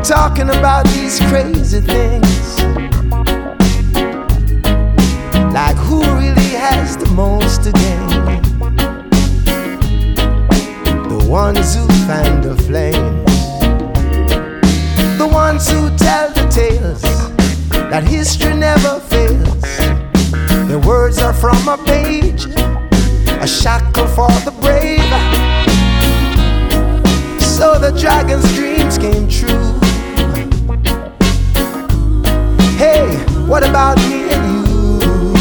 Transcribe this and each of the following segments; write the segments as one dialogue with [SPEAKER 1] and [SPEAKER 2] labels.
[SPEAKER 1] talking about these crazy things, like who really has the most to gain. The ones who fan the flames, the ones who tell the tales that history never fails. Their words are from a page, a shackle for the brave. So the dragon's dreams came true. Hey, what about me and you?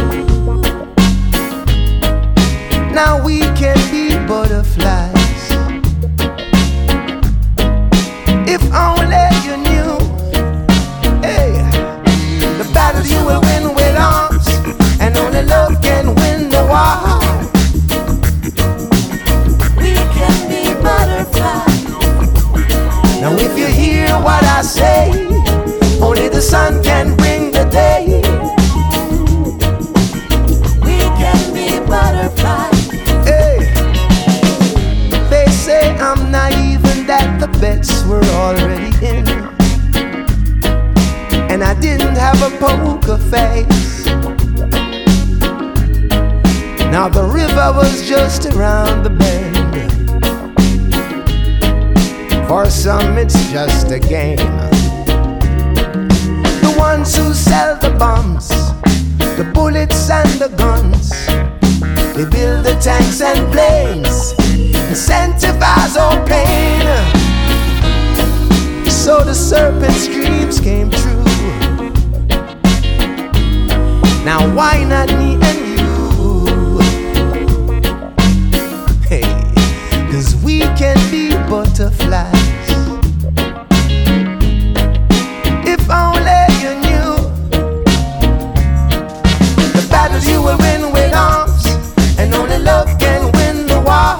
[SPEAKER 1] Now we can be butterflies. If only you knew, hey, the battle you will win with arms, and only love can win the war.
[SPEAKER 2] We can be butterflies.
[SPEAKER 1] Now if you hear what I say, only the sun can bring the day.
[SPEAKER 2] We can be butterflies.
[SPEAKER 1] Hey, they say I'm naive and that the bets were already in, and I didn't have a poker face. Now the river was just around the bend. For some it's just a game. The ones who sell the bombs, the bullets and the guns, they build the tanks and planes, incentivize all pain. So the serpent's dreams came true. Now why not me and you? Hey, 'cause we can be butterflies. If only you knew, the battle you will win with arms, and only love can win the war.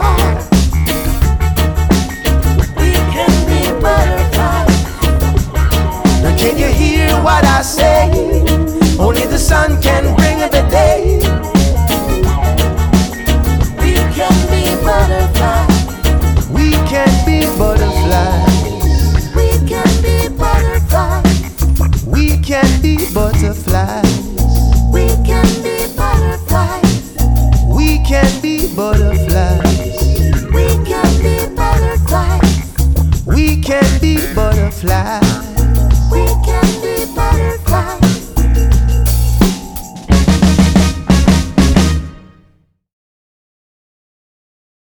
[SPEAKER 2] We can be butterflies.
[SPEAKER 1] Now can you hear what I say? Only the sun can bring the day.
[SPEAKER 2] We can be butterflies.
[SPEAKER 1] We can be butterflies.
[SPEAKER 2] We can be butterflies.
[SPEAKER 1] We can be butterflies.
[SPEAKER 2] We can be butterflies.
[SPEAKER 1] We can be butterflies.
[SPEAKER 2] We can be butterflies.
[SPEAKER 1] We can be butterflies.